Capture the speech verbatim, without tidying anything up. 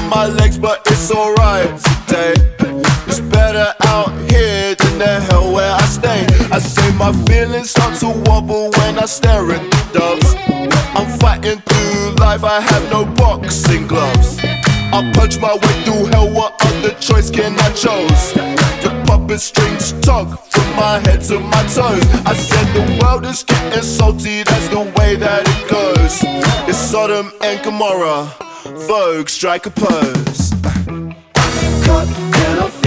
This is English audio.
my legs, but it's alright today. It's better out here than the hell where I stay. I say my feelings start to wobble when I stare at the doves. I'm fighting through life, I have no boxing gloves. I punch my way through hell, what other choice can I choose? The puppet strings tug from my head to my toes. I said the world is getting salty, that's the way that it goes. It's Sodom and Gomorrah, Vogue, strike a pose. Cut